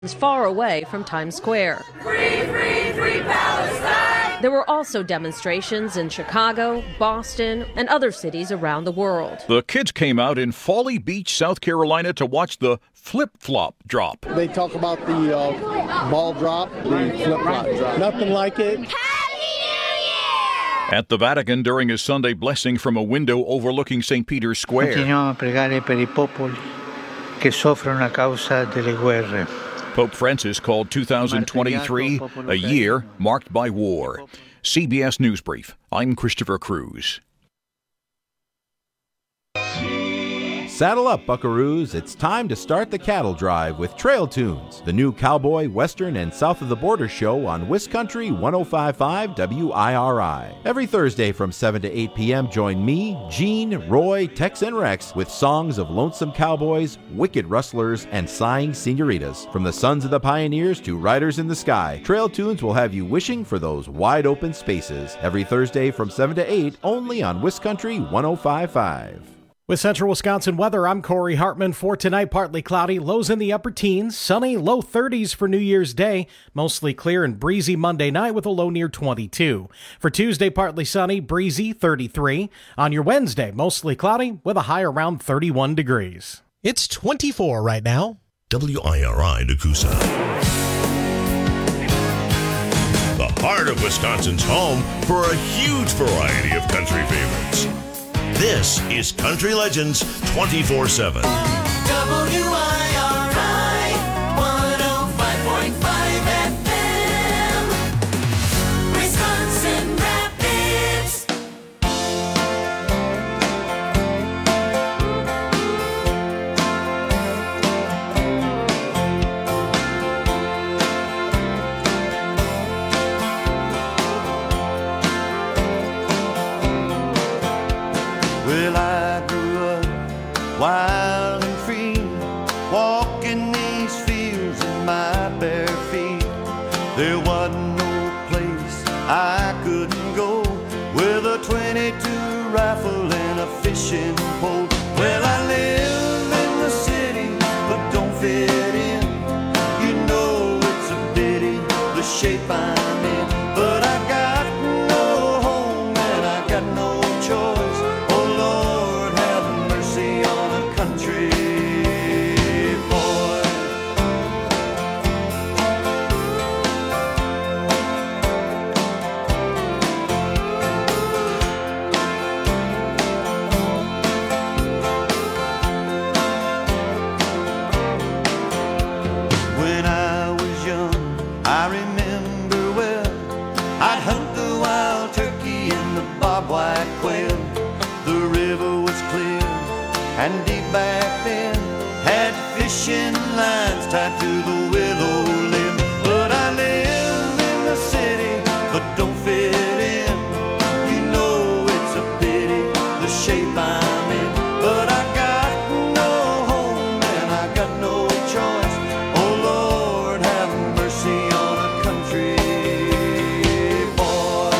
far away from Times Square. Free, free, free Palestine! There were also demonstrations in Chicago, Boston, and other cities around the world. The kids came out in Folly Beach, South Carolina to watch the flip-flop drop. They talk about the ball drop, the flip-flop drop. Nothing like it. At the Vatican during his Sunday blessing from a window overlooking St. Peter's Square. Continuiamo a pregare per I popoli che soffrono a causa delle guerre. Pope Francis called 2023 a year marked by war. CBS News Brief. I'm Christopher Cruz. Saddle up, buckaroos. It's time to start the cattle drive with Trail Tunes, the new cowboy, western, and south of the border show on WisCountry 105.5 WIRI. Every Thursday from 7 to 8 p.m., join me, Gene, Roy, Tex, and Rex with songs of lonesome cowboys, wicked rustlers, and sighing senoritas. From the sons of the pioneers to riders in the sky, Trail Tunes will have you wishing for those wide open spaces. Every Thursday from 7 to 8, only on WisCountry 105.5. With Central Wisconsin weather, I'm Corey Hartman. For tonight, partly cloudy, lows in the upper teens, sunny, low 30s for New Year's Day, mostly clear and breezy Monday night with a low near 22. For Tuesday, partly sunny, breezy, 33. On your Wednesday, mostly cloudy with a high around 31 degrees. It's 24 right now. WIRI Nakusa. The heart of Wisconsin's home for a huge variety of country favorites. This is Country Legends 24/7. WIRI 105.5 FM. Wisconsin Rapids. Well, I grew up wild and free, walking these fields in my bare feet. There wasn't no place I couldn't go with a 22 rifle and a fishing pole. Well, I live in the city, but don't fit in. You know it's a pity, the shape I'm in. But I got no home and I got no choice. White quail, the river was clear and deep back then, had fishing lines tied to the willow limb. But I live in the city, but don't fit in. You know it's a pity, the shape I'm in. But I got no home and I got no choice. Oh Lord, have mercy on a country boy.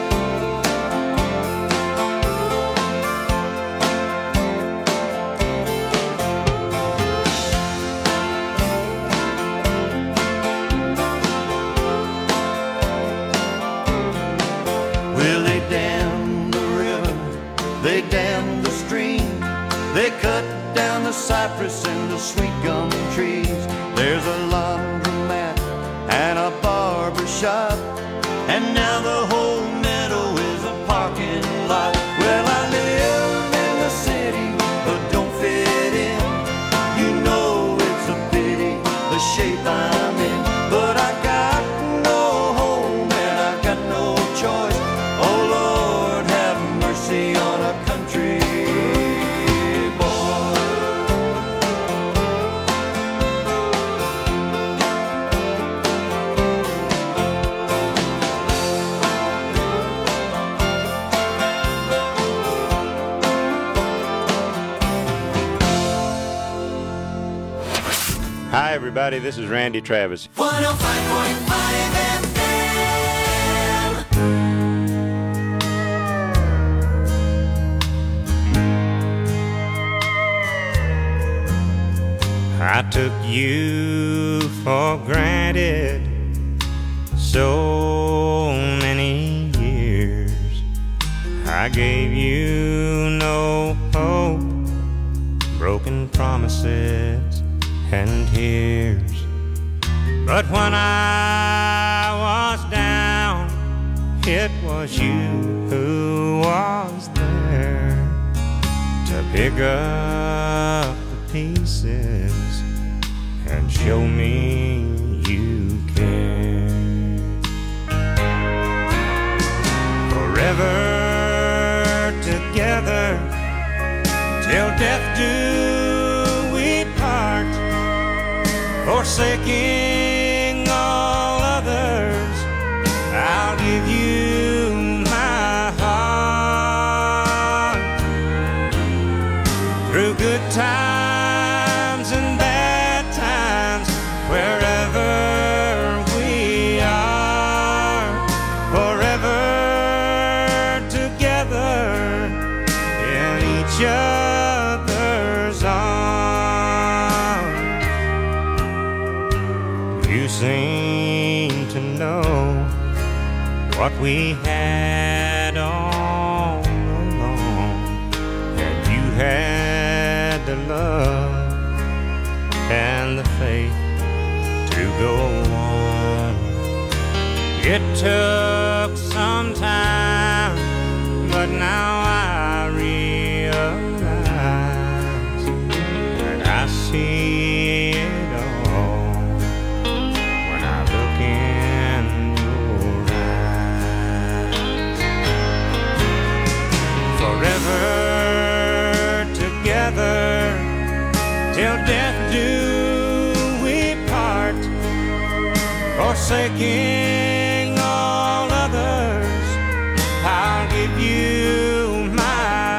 They dammed the stream, they cut down the cypress and the sweet gum trees. There's a laundromat and a barber shop, and now the whole meadow is a parking lot. Well, I live in the city, but don't fit in. You know it's a pity, the shape I'm in. But I got no home and I got no choice. Oh Lord, have mercy on a country boy. Hi, everybody. This is Randy Travis. 105.5 FM. I took you for granted so many years. I gave you no hope, broken promises and tears. But when I was down, it was you who was there to pick up the pieces and show me you care. Forever together, till death do we part, forsaking all others. I'll give you my heart. Through good times and bad times, wherever we are, forever together in each other's arms. You seem to know what we had all along, and you had the love and the faith to go on. It took some time, but now I realize that I see it all when I look in your eyes. Forever together, till death do we part, forsaking all others. I'll give you my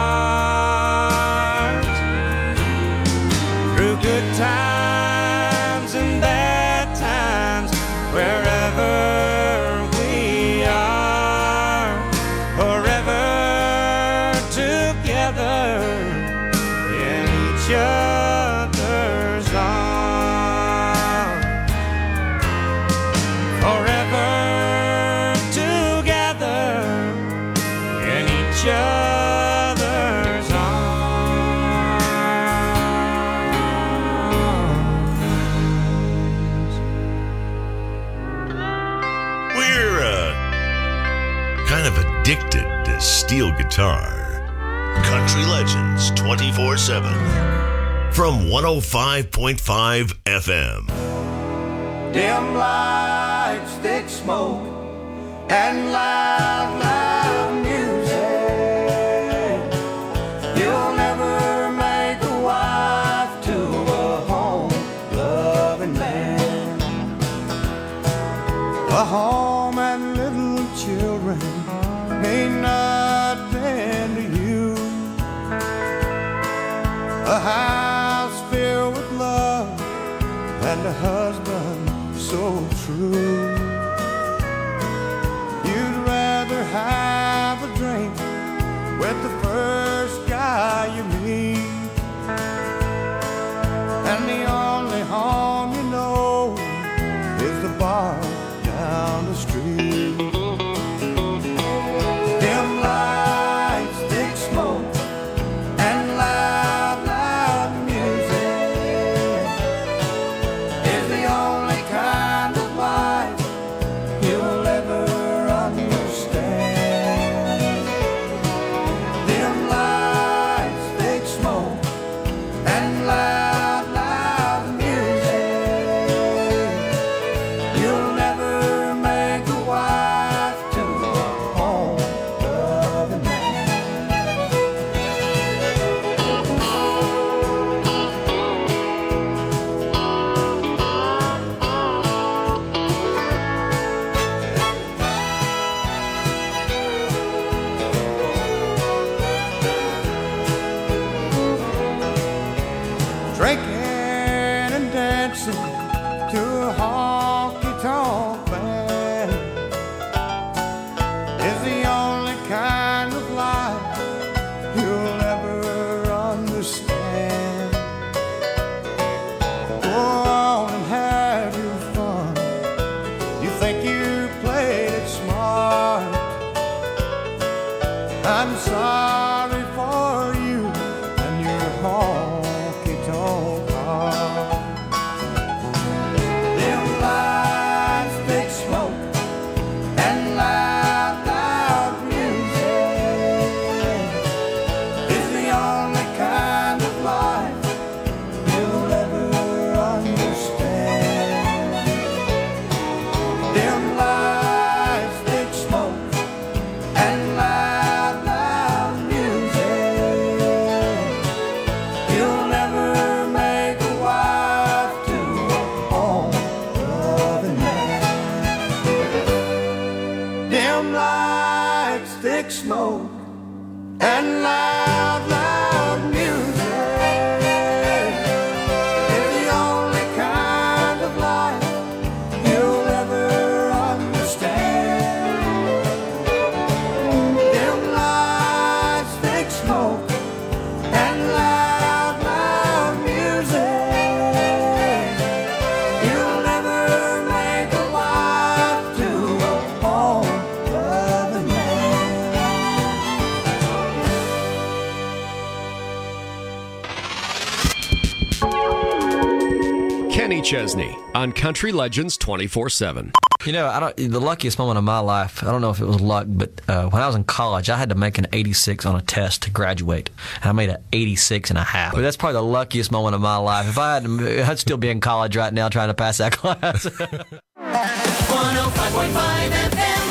heart. Through good times and bad times, wherever we are, forever together in each other's arms. Forever together in each other's arms. We're kind of addicted to steel guitar. Country Legends 24/7 from 105.5 FM. Dim lights, thick smoke, and loud, loud music. You'll never make a wife to a home-loving man. A home and little children mean nothing to you. A house filled with love and a husband so true. You'd rather have a drink with the first guy you meet, and the only home you know is the bar down the street. Dim lights, thick smoke, and loud, loud music is the only kind of life you'll ever understand. Dim lights, thick smoke, and loud, loud music. You'll never make a wife to a home-loving man. Drinking and dancing to a honky-tonk band is the only kind of life you'll ever understand. Go on and have sorry for you and your honky-tonk car. Them lights, big smoke, and loud, loud music is the only kind of life you'll ever understand. Them lights, big smoke, and loud, loud music, you'll never make a wife to a other man. Them lights, thick smoke, and loud, loud music is the only kind of life you'll ever understand. Them lights, thick smoke, and loud, loud music, you'll never make a wife to a other man. Kenny Chesney on Country Legends 24/7. You know, the luckiest moment of my life, I don't know if it was luck, but when I was in college, I had to make an 86 on a test to graduate. And I made an 86 and a half. But that's probably the luckiest moment of my life. If I had to, I'd still be in college right now trying to pass that class. 105.5 FM.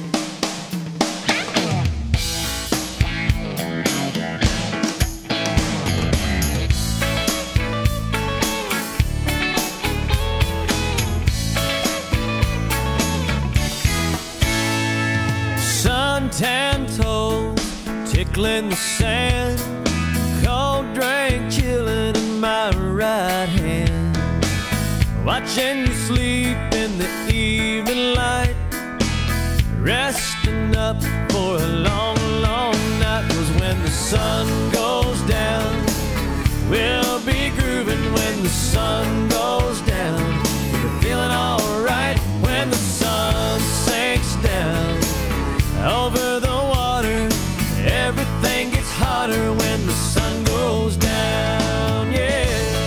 Suntan toes tickling the sand, cold drink chilling in my right hand, watching you sleep in the evening light, resting up for a long, long night. 'Cause when the sun goes down, we'll be grooving when the sun goes down. We're feeling alright when the sun sinks down. Over the water, everything gets hotter when the sun goes down, yeah.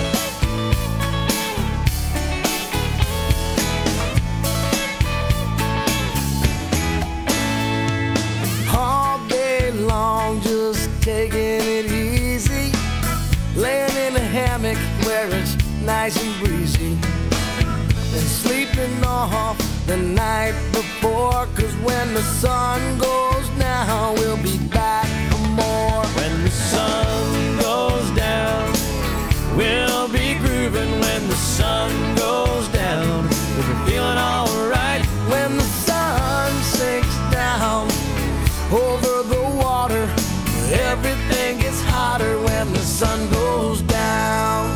All day long, just taking it easy, laying in a hammock where it's nice and breezy, and sleeping off the night before. 'Cause when the sun goes down, we'll be back for more. When the sun goes down, we'll be grooving when the sun goes down. We'll be feeling alright when the sun sinks down. Over the water, everything gets hotter when the sun goes down.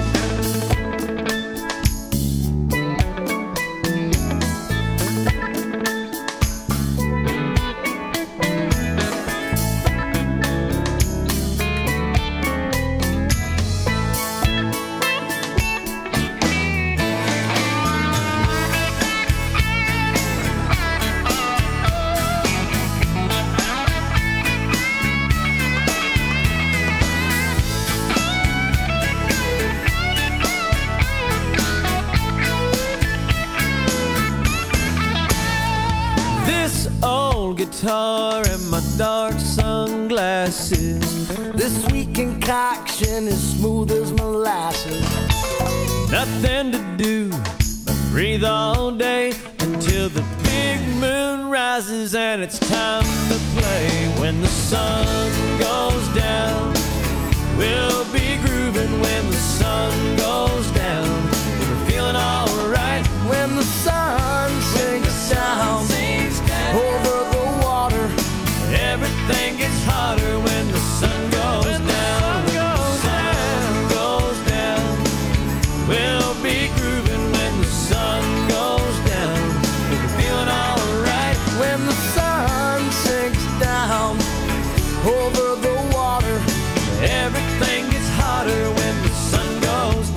this old guitar and my dark sunglasses. This sweet concoction is smooth as molasses. Nothing to do but breathe all day until the big moon rises and it's time to play. When the sun goes down, we'll be grooving when the sun goes down. We're feeling alright when the sun sinks down. Over the water, everything gets hotter when the sun goes down. Sun goes down. We'll be grooving when the sun goes down. We're feeling alright when the sun sinks down. Over the water, everything gets hotter when the sun goes down.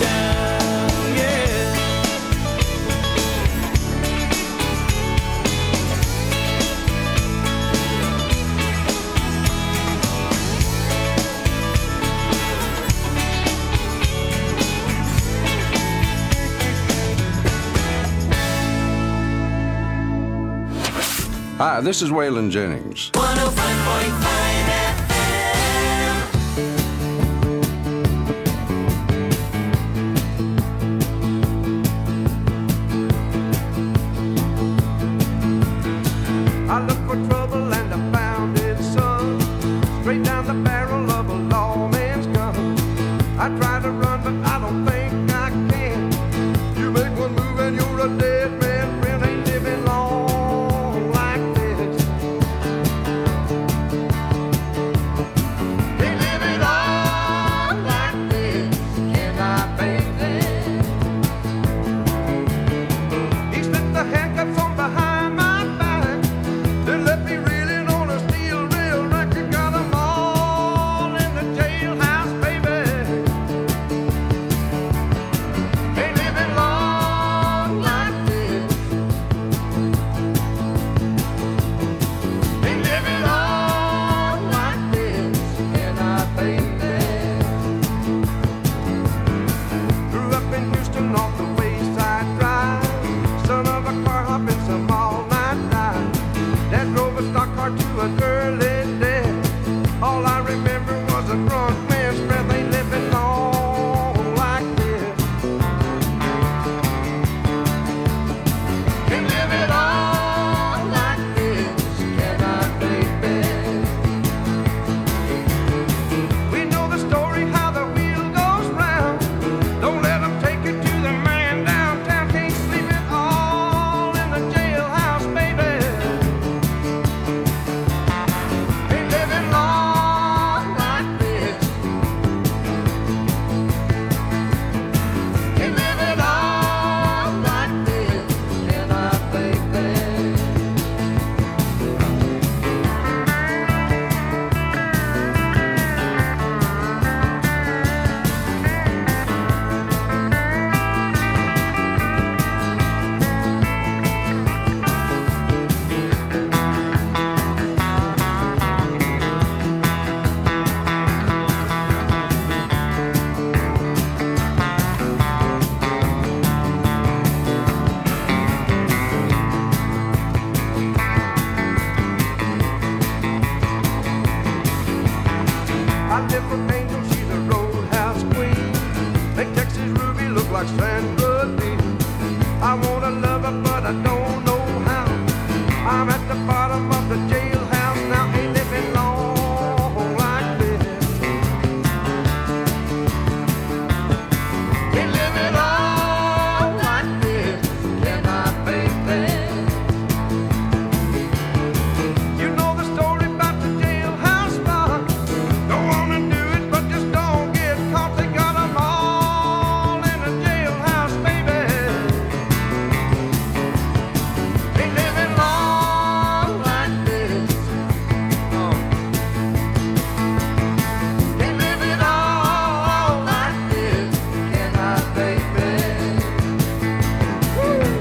Hi, this is Waylon Jennings. 105.5 I looked for trouble and I found it, son. Straight down the barrel of a lawman's gun. I tried to run, but I don't think I can. You make one move and you're a dead man. Friend, ain't living long like this. Ain't living long like this. Can I, baby? He slipped the handcuffs on behind my back. They left me reeling on a steel rail rack. You got 'em all in the jailhouse, baby. Ain't living long like this. Ain't living long like this. Can I, baby? Grew up in Houston off the Wayside Drive. Son of a car hopping some all-night ride. That drove a stock car to an early death. All I remember was a drunk man's breath. Ain't living long like this. Ain't living long like this. Can I, baby? We know the story how the wheel goes round. Don't let 'em take you to the man downtown. Can't sleep it all in the jailhouse, baby. Ain't living long like this. Ain't living long like this. Can I, baby? I live for Angel, she's a roadhouse queen. Make Texas Ruby look like Sandra Lee. I wanna love her, but I don't know how. I'm at the bottom of the jailhouse now. Ain't living long like this. Ain't living long like this. Can I, baby? You know the story about the jailhouse rock. Don't wanna do it, but just don't get caught. They got 'em all in the jailhouse, baby. Ain't living long like this. Ain't living all like this. Can I, baby? Woo!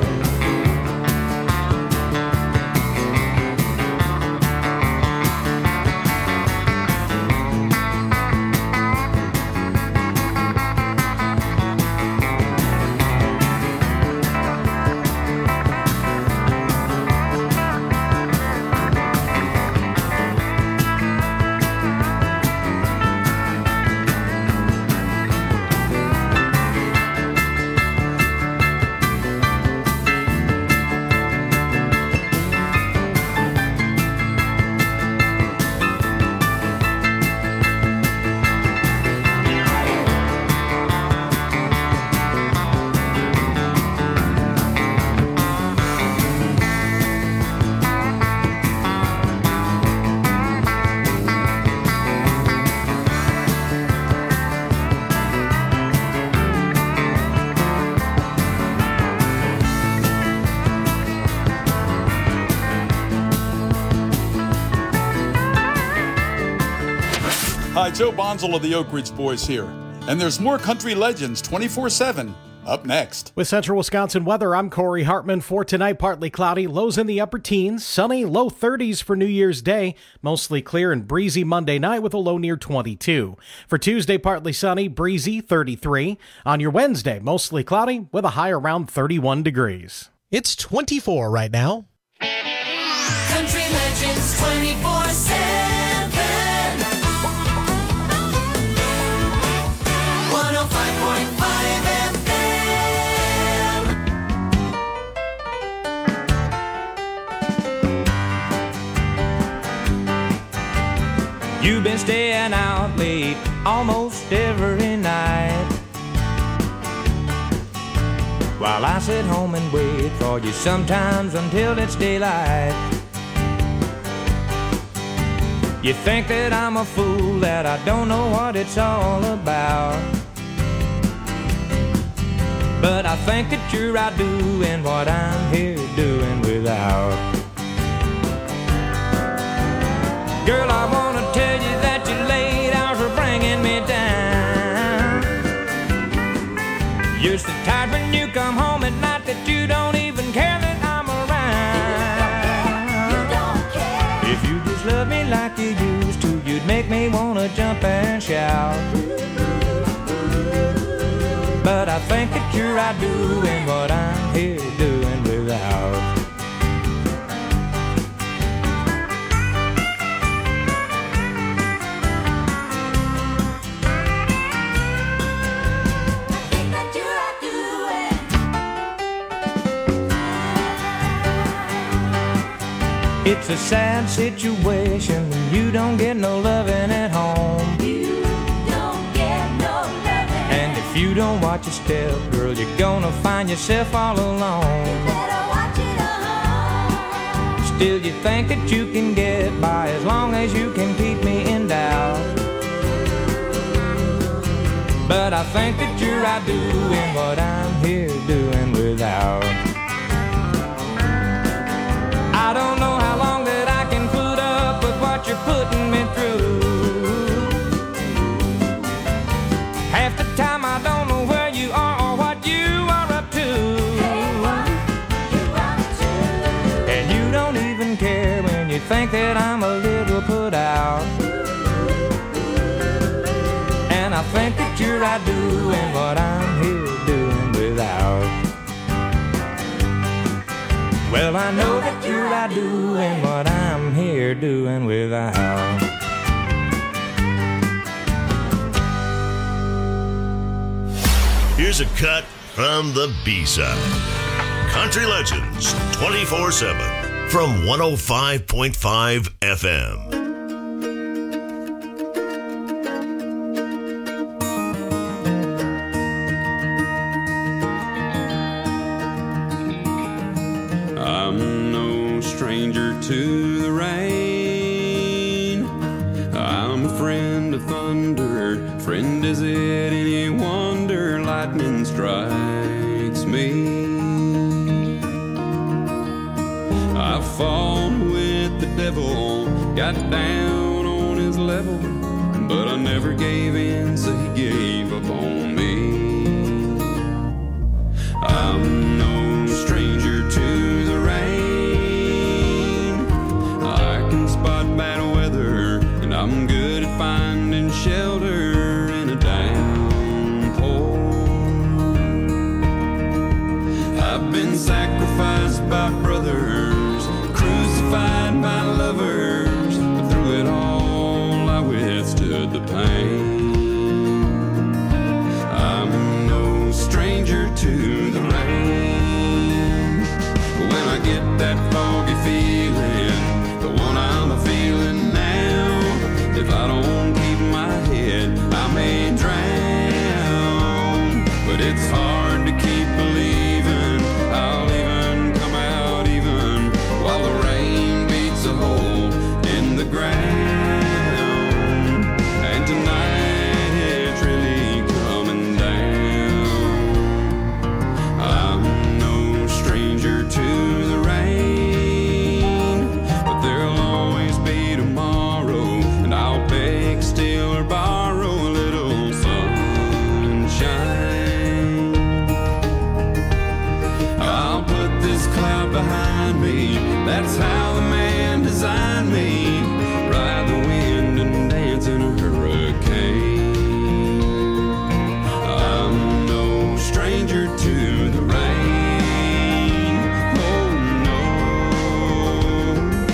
Hi, Joe Bonzel of the Oak Ridge Boys here. And there's more Country Legends 24/7 up next. With Central Wisconsin weather, I'm Corey Hartman. For tonight, partly cloudy, lows in the upper teens, sunny, low 30s for New Year's Day, mostly clear and breezy Monday night with a low near 22. For Tuesday, partly sunny, breezy, 33. On your Wednesday, mostly cloudy with a high around 31 degrees. It's 24 right now. Country Legends 24/7. 105.5 FM. You've been staying out late almost every night, while I sit home and wait for you sometimes until it's daylight. You think that I'm a fool, that I don't know what it's all about, but I think that you're out doing what I'm here doing without. Girl, I wanna tell you that your late hours are bringing me down. You're so tired when you come home at night that you don't even care that I'm around. You don't care. If you just love me like you used to, you'd make me wanna jump and shout. But I think that you're out doing what I'm here doing without. It's a sad situation when you don't get no loving at home. You don't get no loving. And if you don't watch your step, girl, you're gonna find yourself all alone. You better watch it alone. Still you think that you can get by as long as you can keep me in doubt. But I think that you're out doing what I'm here doing without. I don't know how long that I can put up with what you're putting me through. Half the time I don't know where you are or what you are up to. And you don't even care when you think that I'm a little put out. And I think that you're out doing what I'm here doing without. Well, I know that you're out doing what I'm here doing without. Here's a cut from the B-side. Country Legends 24/7 from 105.5 FM. To the rain, I'm a friend of thunder. Friend, is it any wonder lightning strikes me? I fought with the devil, got down on his level, but I never gave in, so he gave up on me. I'm no stranger to the rain. Bad weather, and I'm good at finding shelter in a downpour. I've been sacrificed by brothers, crucified by lovers, but through it all I withstood the pain. I'm no stranger to the rain. When I get that foggy feeling, the one I'm feeling now, if I don't keep my head, I may drown. But it's hard to keep believing I'll even come out even while the rain beats a hole in the ground. And tonight it's really coming down. I'm no stranger to the rain, but there'll always be tomorrow, and I'll beg, steal, or borrow a little sunshine. I'll put this cloud behind me, that's how the man designed me. Ride the wind and dance in a hurricane. I'm no stranger to the rain. Oh no.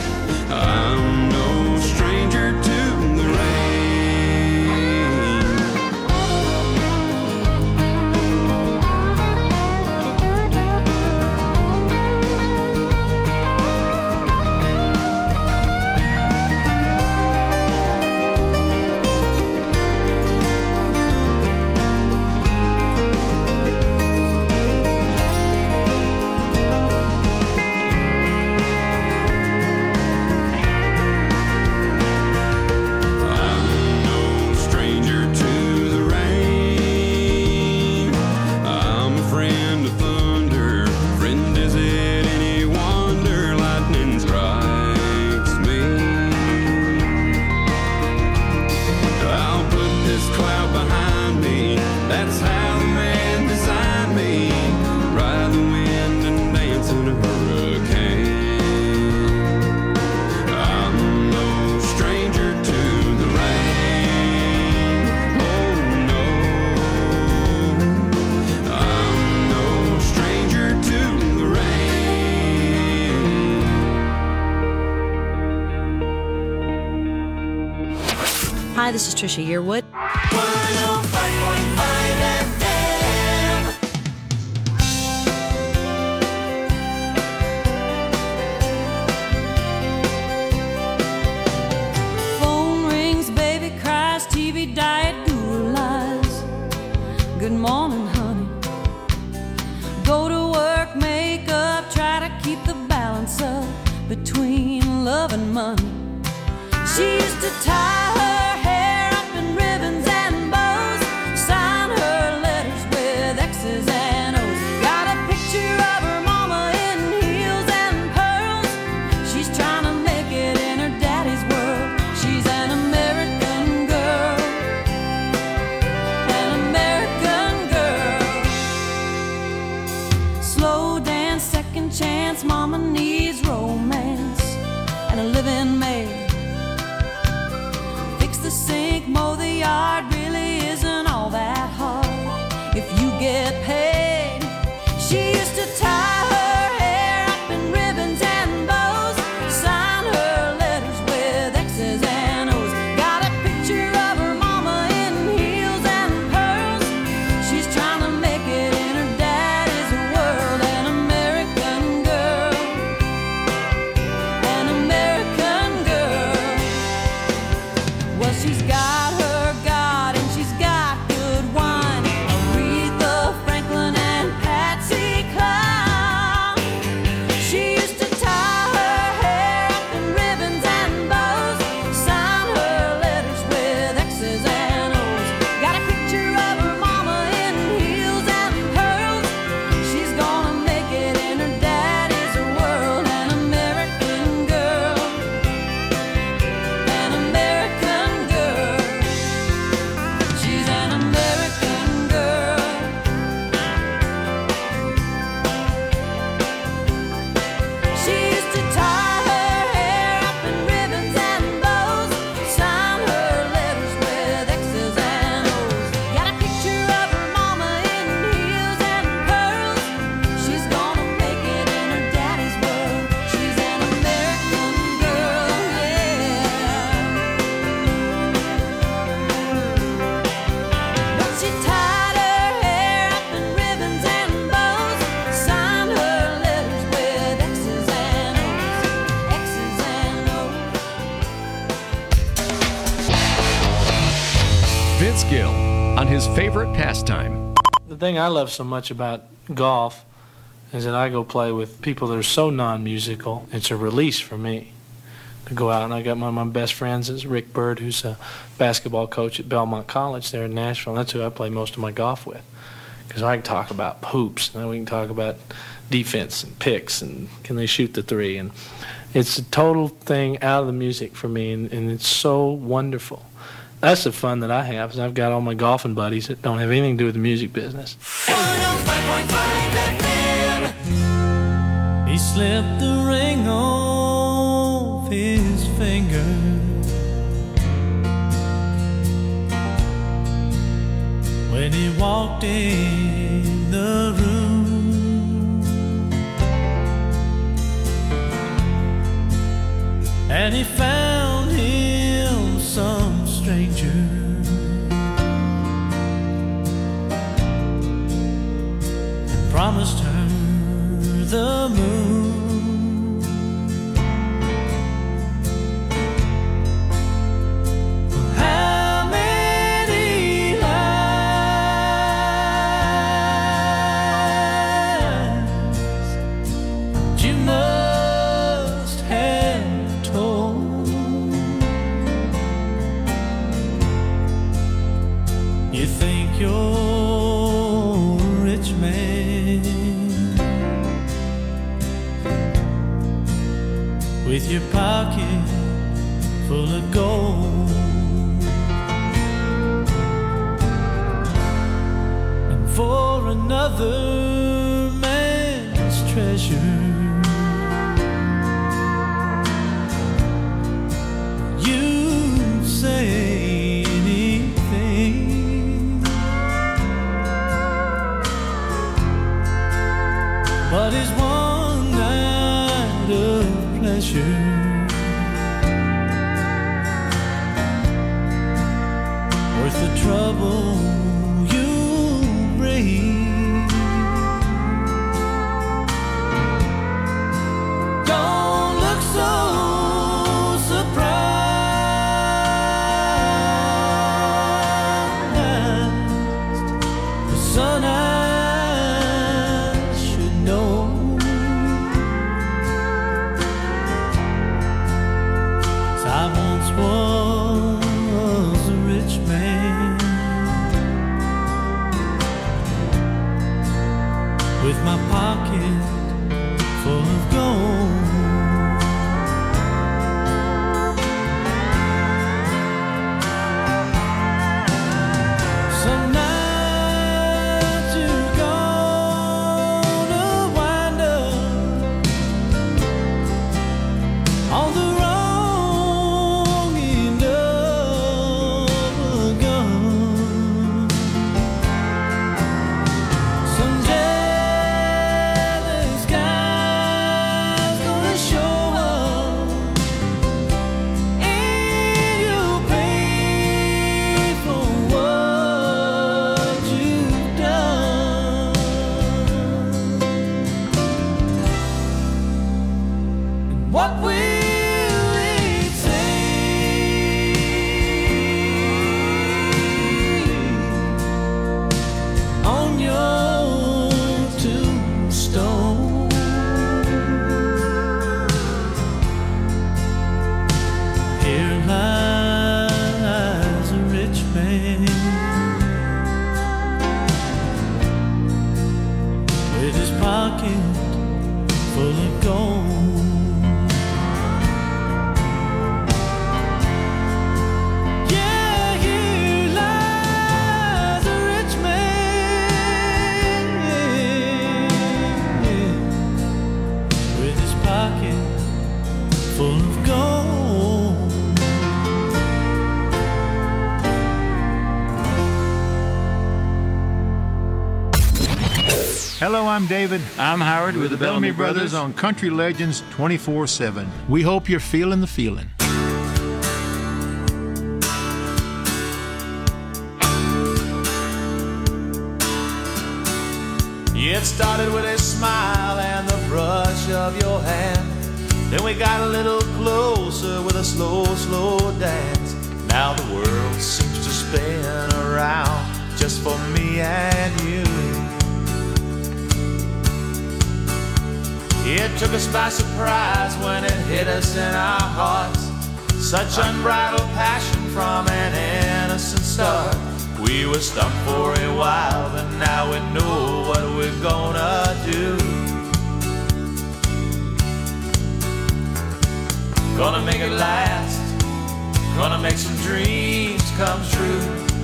Hi, this is Trisha Yearwood. 105.5 FM. Phone rings, baby cries, TV diet, guru lies. Good morning, honey. Go to work, make up, try to keep the balance up between love and money. She used to tie her hair up in ribbons and bows, sign her letters with X's and O's. Got a picture of her mama in heels and pearls. She's trying to make it in her daddy's world. She's an American girl, an American girl. Slow dance, second chance, mama needs romance and a living maid. Fix the sink, mow the yard, really isn't all that hard if you get paid. She used to tie her hair up in ribbons and bows, sign her letters with X's and O's. Got a picture of her mama in heels and pearls. She's trying to make it in her daddy's world. An American girl, an American girl. Well, she's got her God and she's got good wine. Aretha Franklin and Patsy Cline. She used to tie her hair up in ribbons and bows, sign her letters with X's and O's. Got a picture of her mama in heels and pearls. She's gonna make it in her daddy's world. An American girl, an American girl. She's an American girl. She used to tie her hair up in ribbons and bows, sign her letters with X's and O's. Got a picture of her mama in heels and pearls. She's gonna make it in her daddy's world. She's an American girl, yeah. But she tied her hair up in ribbons and bows, signed her letters with X's and O's, X's and O's. Vince Gill on his favorite pastime. The thing I love so much about golf is that I go play with people that are so non-musical. It's a release for me to go out, and I got one of my best friends is Rick Bird, who's a basketball coach at Belmont College there in Nashville, and that's who I play most of my golf with. Because I can talk about hoops, and then we can talk about defense and picks, and can they shoot the three, and it's a total thing out of the music for me, and it's so wonderful. That's the fun that I have, is I've got all my golfing buddies that don't have anything to do with the music business. 105.5 FM. He slipped the ring off his finger. When he walked in the room, and he found him some stranger, and promised her the moon. How many lies you must have told? You think you're a rich man with your pocket full of gold, and for another man's treasure you'd say anything. But his one night of pleasure trouble you bring. Don't look so surprised. The sun I should know. I once was a rich man with my pocket full of gold. Some nights you're gonna wind up on the wrong end of a gun. Some jealous guy's gonna show up, and you'll pay for what you've done. And what will it say on your tombstone? Here lies a rich man with his pocket full of gold. Yeah, here lies a rich man with his pocket full of gold. Hello, I'm David. I'm Howard with the Bellamy Brothers on Country Legends 24/7. We hope you're feeling the feeling. It started with a smile and the brush of your hand. Then we got a little closer with a slow, slow dance. Now the world seems to spin around just for me and you. It took us by surprise when it hit us in our hearts. Such unbridled passion from an innocent start. We were stumped for a while, but now we know what we're gonna do. Gonna make it last, gonna make some dreams come true.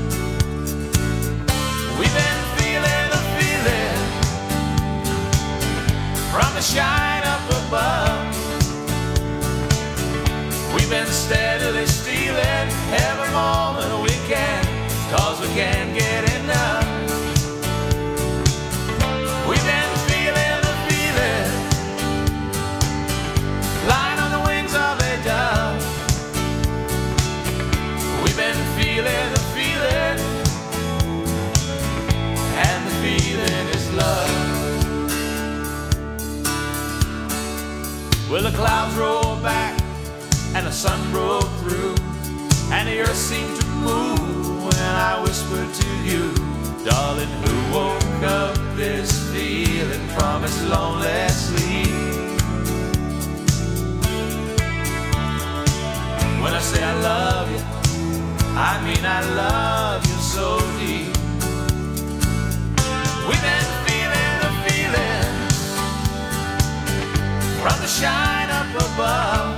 We've been feeling the feeling from the shine up above. We've been steadily stealing every moment we can, 'cause we can't get enough. We've been feeling the feeling, flying on the wings of a dove. We've been feeling the feeling, and the feeling is love. Well, the clouds rolled back and the sun broke through, and the earth seemed to move when I whispered to you, darling, who woke up this feeling from its lonely sleep. When I say I love you, I mean I love you so deep. We've been feeling the feeling from the shine up above.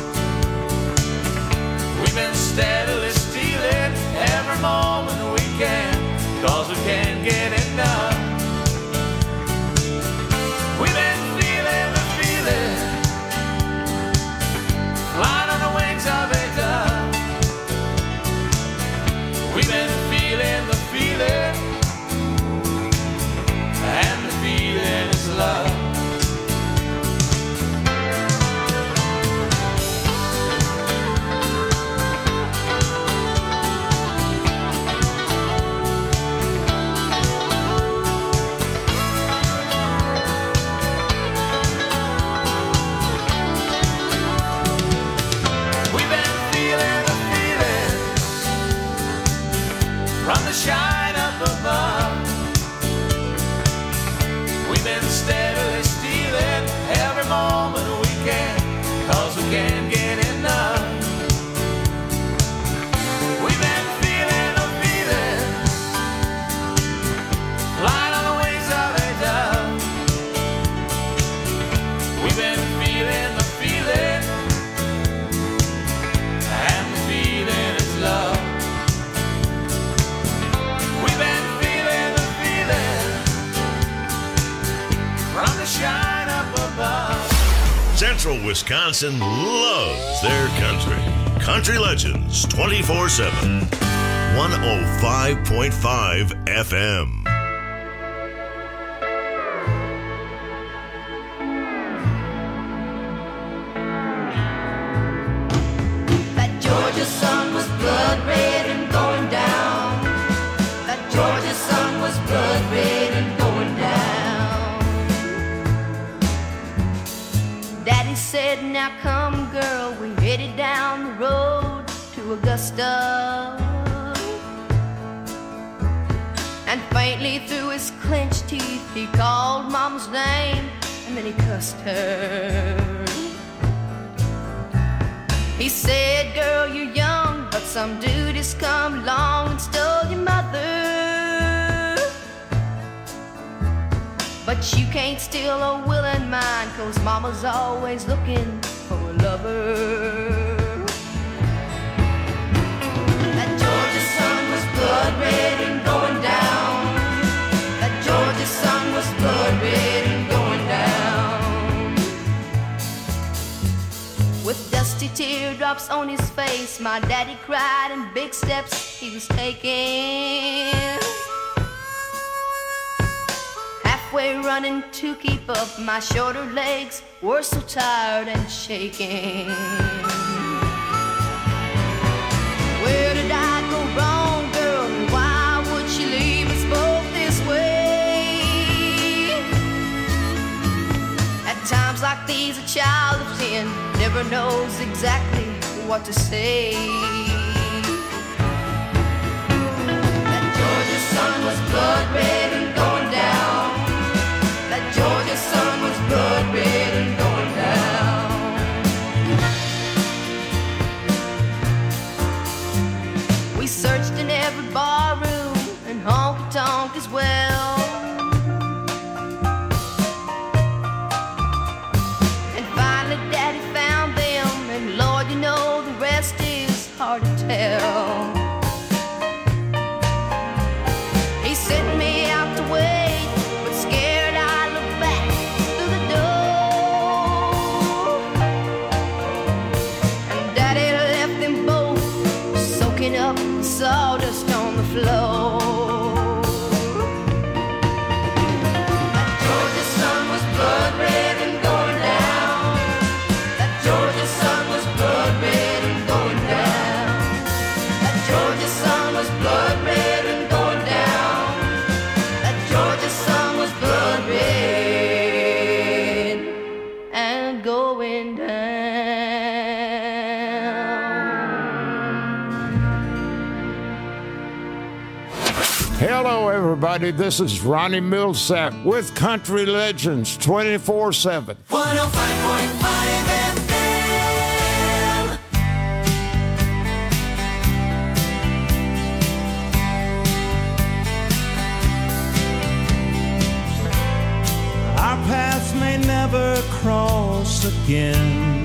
We've been steadily stealing every moment we can, 'cause we can't get enough. We've been feeling the feeling, flying on the wings of a dove. We've been feeling the feeling, and the feeling is love. Central Wisconsin loves their country. Country Legends 24/7. 105.5 FM. That Georgia sun was blood red and going down. That Georgia sun was blood red and going down. Daddy said, now come girl, we headed down the road to Augusta. And faintly through his clenched teeth he called Mama's name, and then he cussed her. He said, girl, you're young, but some dude has come along and stole your mother. But you can't steal a willing mind, 'cause Mama's always looking for a lover. That Georgia sun was blood red and going down. That Georgia sun was blood red and going down. With dusty teardrops on his face, my daddy cried in big steps he was taking. Halfway running to keep up, my shorter legs were so tired and shaking. Where did I go wrong, girl, and why would she leave us both this way? At times like these, a child of 10 never knows exactly what to say. That Georgia sun was blood red and going down. That Georgia sun was blood red and going down. We searched in every bar room and honky-tonk as well. And finally Daddy found them, and Lord, you know the rest is hard to tell. He sent me out to wait, but scared I looked back through the door. And Daddy left them both soaking up the sawdust on the floor. That Georgia sun was blood red and going down. That Georgia sun was blood red and going down. That Georgia sun was blood red and going down. That Georgia sun was blood red and going down. Hello, everybody. This is Ronnie Millsap with Country Legends 24/7. 105.5 FM. Our paths may never cross again.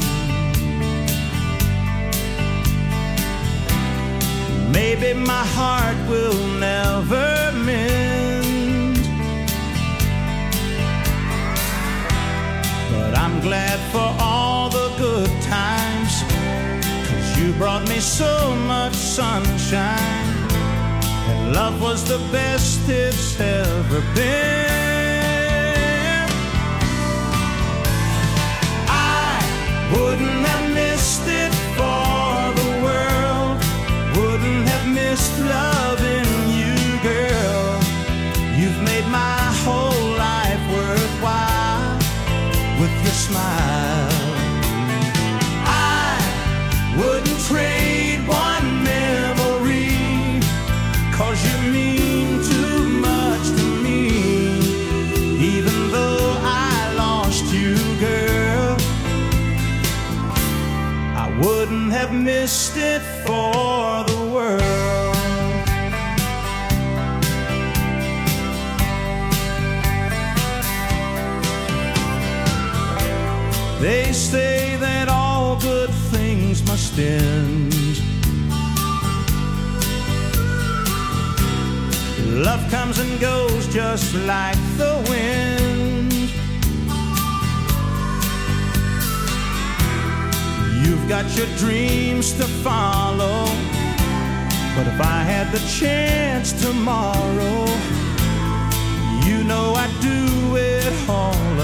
Maybe my heart will never mend. But I'm glad for all the good times, 'cause you brought me so much sunshine. And love was the best it's ever been. I wouldn't have missed it for the world. Wouldn't have missed loving you, girl. You've made my whole life worthwhile with your smile. I wouldn't trade one memory, 'cause you mean too much to me. Even though I lost you, girl, I wouldn't have missed it for the world. They say that all good things must end. Love comes and goes just like the wind. You've got your dreams to follow, but if I had the chance tomorrow, you know I'd do it all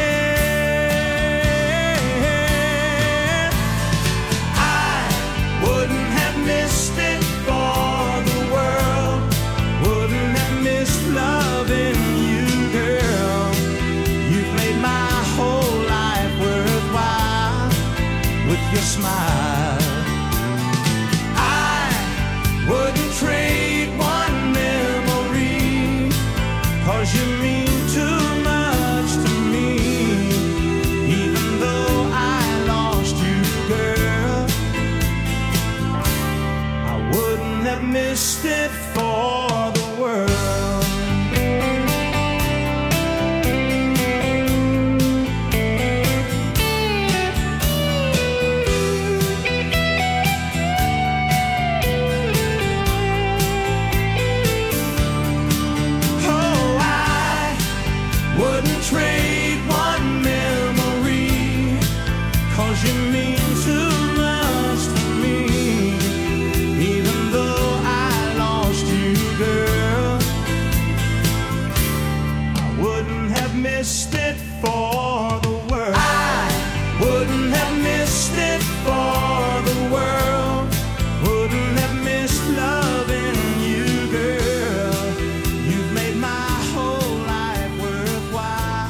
again. I wouldn't have missed it for the world, wouldn't have missed loving you, girl. You've made my whole life worthwhile with your smile. I wouldn't trade one memory, 'cause you mean too much to me. Even though I lost you, girl, I wouldn't have missed it for the world. Trade one memory, 'cause you mean too much to me. Even though I lost you, girl, I wouldn't have missed it for the world. I wouldn't have missed it for the world, wouldn't have missed loving you, girl. You've made my whole life worthwhile.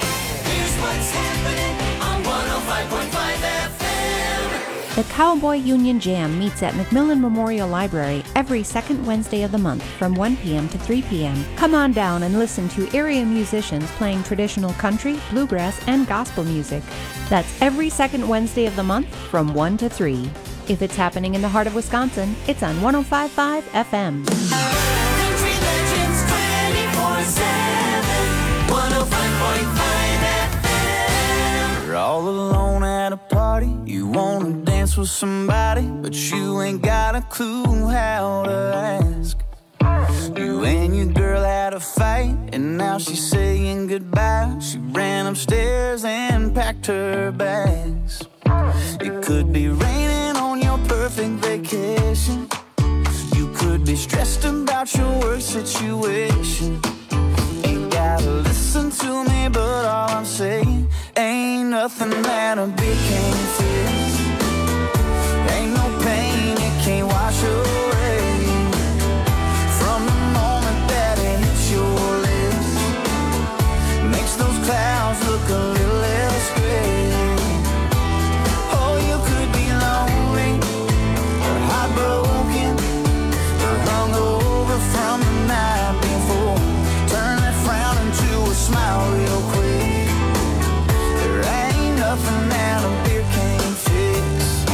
The Cowboy Union Jam meets at McMillan Memorial Library every second Wednesday of the month from 1 p.m. to 3 p.m. Come on down and listen to area musicians playing traditional country, bluegrass, and gospel music. That's every second Wednesday of the month from 1 to 3. If it's happening in the heart of Wisconsin, it's on 105.5 FM. Country Legends 24/7, 105.5 FM. You're all alone at a party, you wanna dance with somebody, but you ain't got a clue how to ask. You and your girl had a fight, and now she's saying goodbye. She ran upstairs and packed her bags. It could be raining on your perfect vacation. You could be stressed about your work situation. Ain't gotta listen to me, but all I'm saying, ain't nothing that a beer can't fix. Ain't no pain it can't wash away. From the moment that it hits your lips, makes those clouds look a little less gray. Oh, you could be lonely, or heartbroken, or hungover from the night before. Turn that frown into a smile real quick. There ain't nothing that a beer can't fix.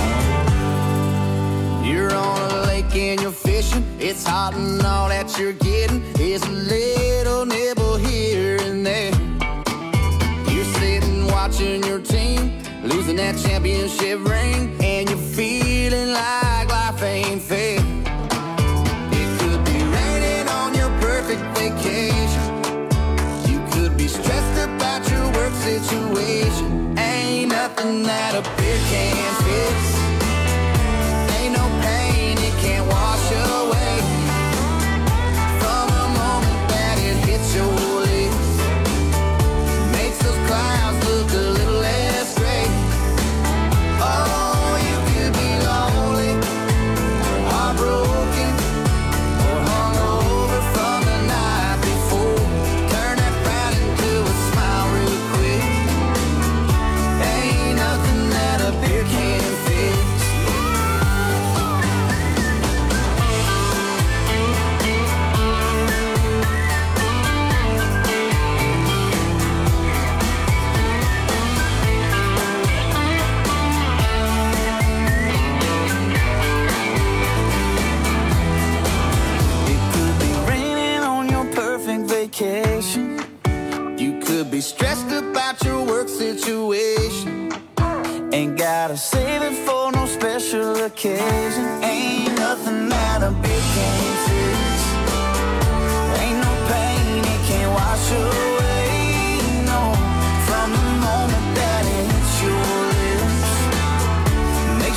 You're on a lake and you're fishing. It's hot and all that you're getting is a little nibble here and there. You're sitting watching your team losing that championship ring, and you're feeling like life ain't fair. It could be raining on your perfect vacation. You could be stressed about your work situation. Ain't nothing that a beer can't fix. Ain't no pain it can't wash away. From the moment that it hits your lips, makes those clouds look a little less gray. Oh, you could be lonely, or heartbroken, or hungover from the night before. Turn that frown into a smile real quick. Ain't nothing that a beer can't fix. It could be raining on your perfect vacation. You could be stressed about your work situation. Ain't gotta save it for no special occasion. Ain't nothing that a beer can't fix. Ain't no pain it can't wash away. No, from the moment that it hits your lips,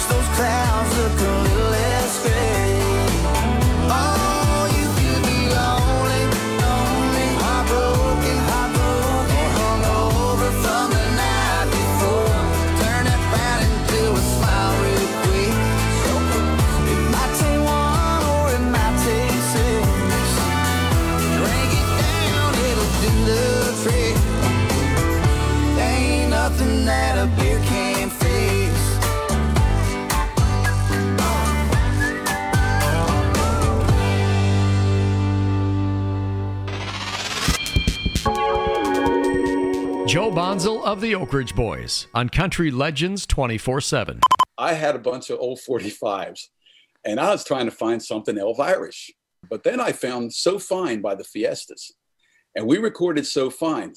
Bonzel of the Oak Ridge Boys on Country Legends 24/7. I had a bunch of old 45s, and I was trying to find something Elvirish. But then I found So Fine by the Fiestas. And we recorded So Fine,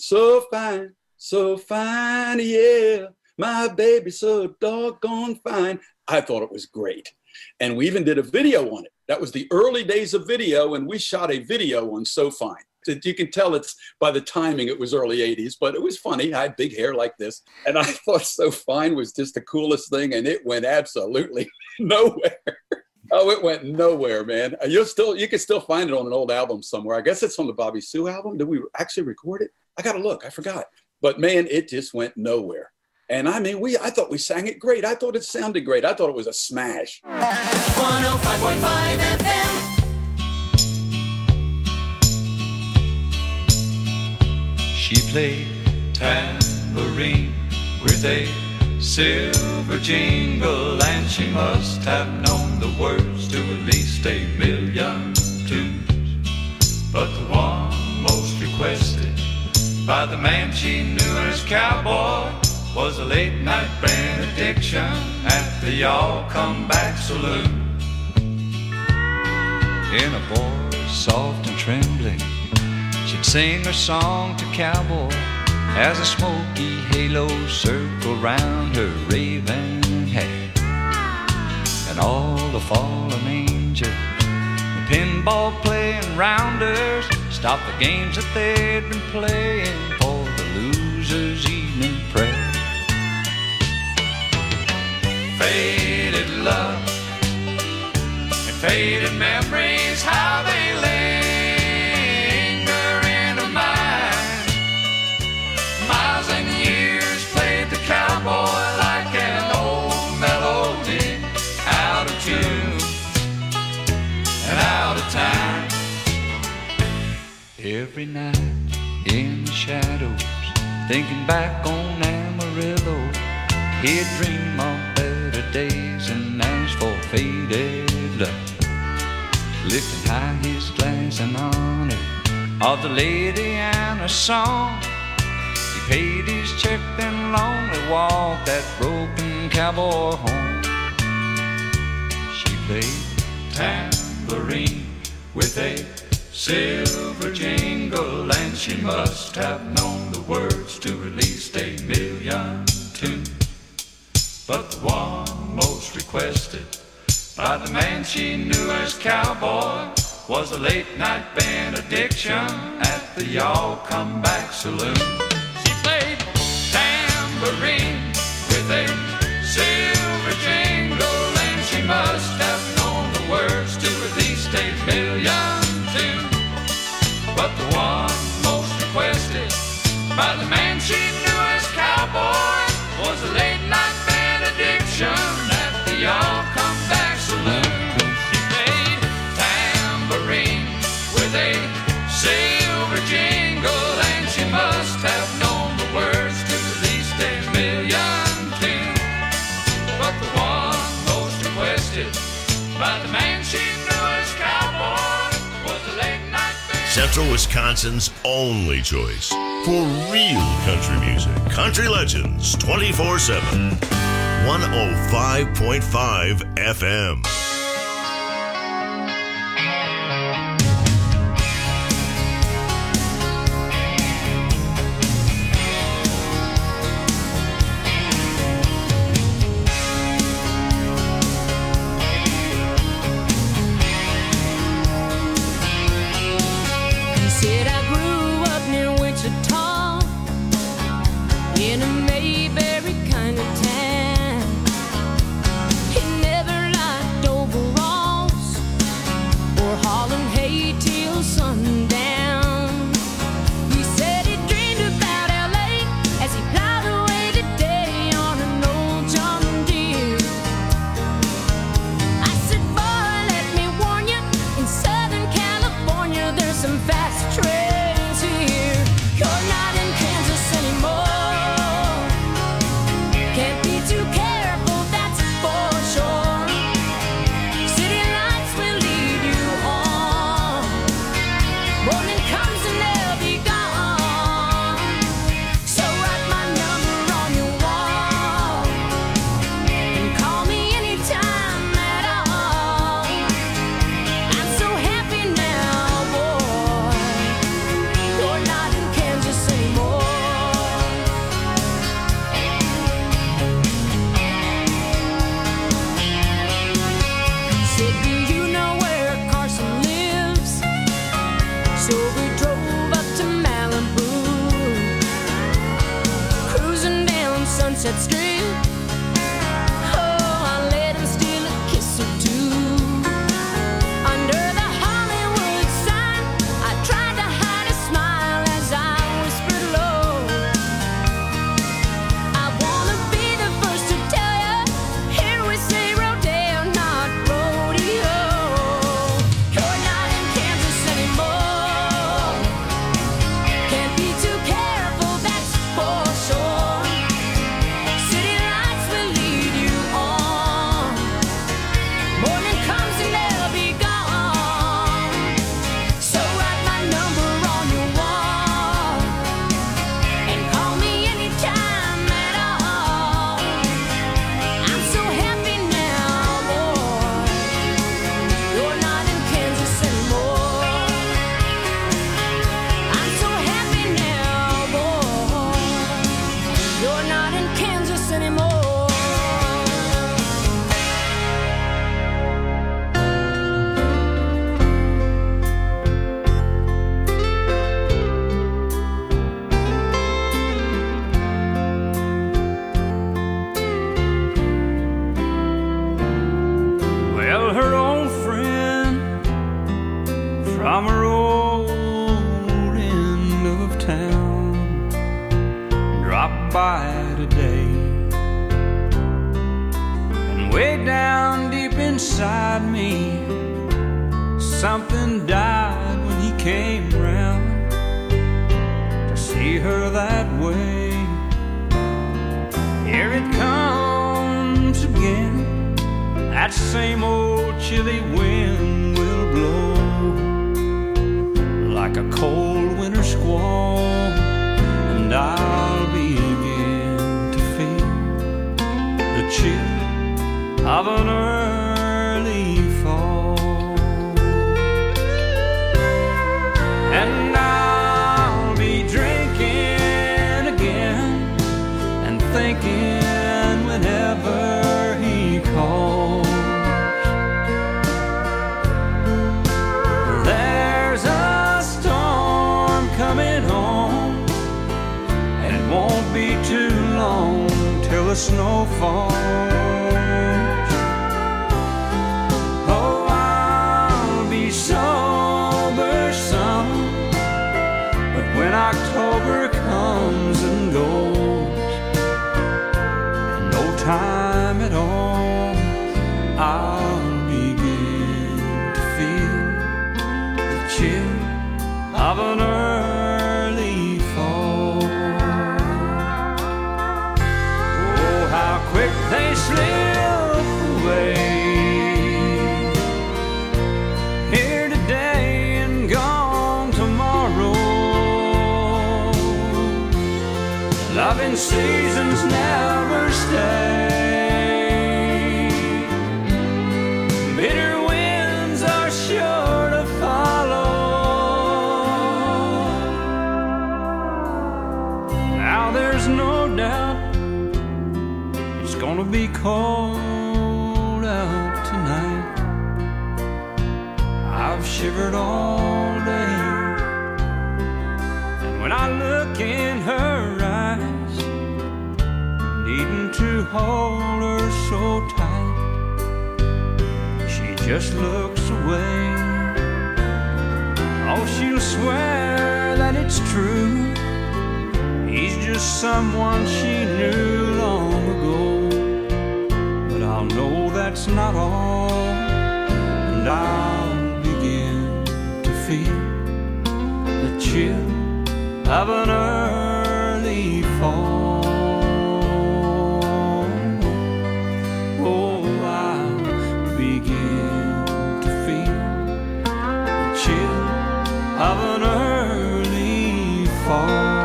yeah. My baby so doggone fine. I thought it was great. And we even did a video on it. That was the early days of video, and we shot a video on So Fine. You can tell it's by the timing, it was early 80s, but it was funny. I had big hair like this. And I thought So Fine was just the coolest thing, and it went absolutely nowhere. Oh, it went nowhere, man. You can still find it on an old album somewhere. I guess it's on the Bobby Sue album. Did we actually record it? I got to look. I forgot. But man, it just went nowhere. And I mean, I thought we sang it great. I thought it sounded great. I thought it was a smash. 105.5 FM. She played tambourine with a silver jingle, and she must have known the words to at least 1,000,000 tunes. But the one most requested by the man she knew as cowboy was a late-night benediction at the Y'all Come Back Saloon. In a voice soft and trembling, she'd sing her song to cowboy as a smoky halo circled round her raven hair. And all the fallen angels, the pinball playing rounders, stopped the games that they'd been playing for the loser's evening prayer. Faded love and faded memories, how they linger in her mind. Miles and years played the cowboy like an old melody, out of tune and out of time. Every night in the shadows, thinking back on Amarillo, he'd dream of better days and ask for faded love. Lifting high his glass in honor of the lady and her song, he paid his check then lonely walked that broken cowboy home. She played tambourine with a silver jingle, and she must have known the words to at least 1,000,000 tunes. But the one most requested by the man she knew as cowboy was a late-night benediction at the Y'all Come Back Saloon. She played tambourine with a silver jingle, and she must have known the words to at least 1,000,000 tunes. But the one most requested by the man she knew as cowboy was a late-night benediction at the Y'all Come Back Saloon. She played tambourine with a silver jingle, and she must have known the words to at least 1,000,000 tunes. But the one most requested by the man she knew as cowboy was a late-night benediction. Central Wisconsin's only choice for real country music. Country Legends 24/7. 105.5 FM. He said I grew up near Wichita in a Mayberry kind of town. He never liked overalls or hauling hay till sundown. He said he dreamed about L.A. as he plowed away today on an old John Deere. I said, boy, let me warn you, in Southern California there's some fast trains here. You're not in Kansas anymore. Can't be too careful, that's for sure. City lights will lead you home. Morning comes and they'll be gone. So write my Oh, I let him steal a kiss or two. Under the Hollywood sign, I tried to hide a smile as I whispered low. I wanna be the first to tell you, here we say rodeo, not rodeo. You're not in Kansas anymore. Can't be too careful, that's for sure. City lights will lead you on. Morning comes and they'll be gone. So write my number on your wall and call me anytime at all. I'm so happy now, boy. You're not in Kansas anymore. I'm so happy now, boy. You're not in Kansas anymore. Well, her old friend from her old end of town dropped by today. And way down deep inside me, something died when he came round. To see her that way, here it comes again. That same old chilly wind will blow like a cold winter squall, and I'll begin to feel the chill of an early fall. And I'll be drinking again and thinking whenever he calls. There's a storm coming on, and it won't be too long till the snow falls. Oh, I'll be sober some, but when October comes and goes, in no time at all, I'll begin to feel the chill of an early fall. Oh, how quick they slip away. Here today and gone tomorrow. Loving seasons never stay. Bitter winds are sure to follow. Now there's no doubt it's gonna be cold out tonight. I've shivered all day, and when I look in her eyes, needing to hold her so tight, she just looks away. Oh, she'll swear that it's true, he's just someone she knew long ago. But I'll know that's not all, and I'll begin to feel the chill of an early fall. Oh, I'll begin to feel the chill of an early fall.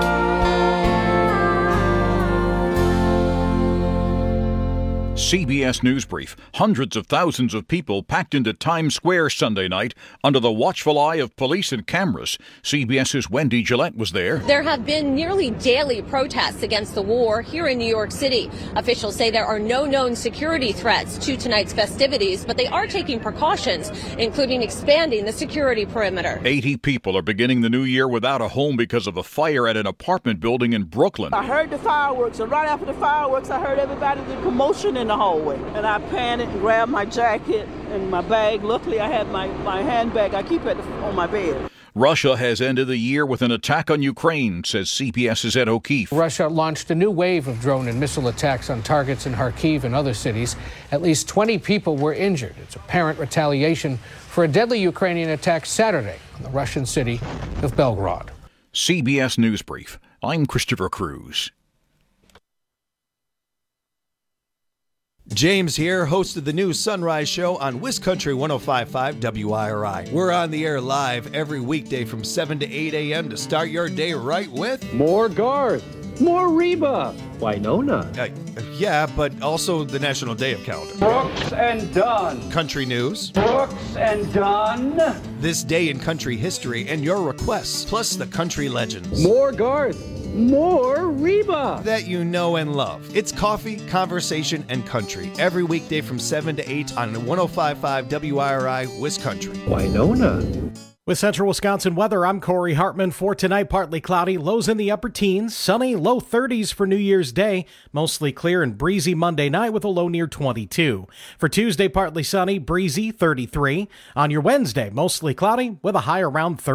CBS News Brief. Hundreds of thousands of people packed into Times Square Sunday night under the watchful eye of police and cameras. CBS's Wendy Gillette was there. There have been nearly daily protests against the war here in New York City. Officials say there are no known security threats to tonight's festivities, but they are taking precautions, including expanding the security perimeter. 80 people are beginning the new year without a home because of a fire at an apartment building in Brooklyn. I heard the fireworks, and right after the fireworks, I heard everybody the commotion in the hallway. And I panicked and grabbed my jacket and my bag. Luckily, I had my handbag. I keep it on my bed. Russia has ended the year with an attack on Ukraine, says CBS's Ed O'Keefe. Russia launched a new wave of drone and missile attacks on targets in Kharkiv and other cities. At least 20 people were injured. It's apparent retaliation for a deadly Ukrainian attack Saturday on the Russian city of Belgorod. CBS News Brief. I'm Christopher Cruz. James here, host of the new Sunrise Show on WisCountry 105.5 WIRI. We're on the air live every weekday from 7 to 8 a.m. to start your day right with more Garth, more Reba, Winona. Yeah, but also the National Day of Calendar. Brooks and Dunn. Country news. Brooks and Dunn. This day in country history and your requests, plus the country legends. More Garth. More Reba that you know and love. It's coffee, conversation, and country every weekday from 7 to 8 on 105.5 WIRI WisCountry. Winona. With Central Wisconsin weather, I'm Corey Hartman. For tonight, partly cloudy, lows in the upper teens, sunny, low 30s for New Year's Day, mostly clear and breezy Monday night with a low near 22. For Tuesday, partly sunny, breezy, 33. On your Wednesday, mostly cloudy with a high around 30.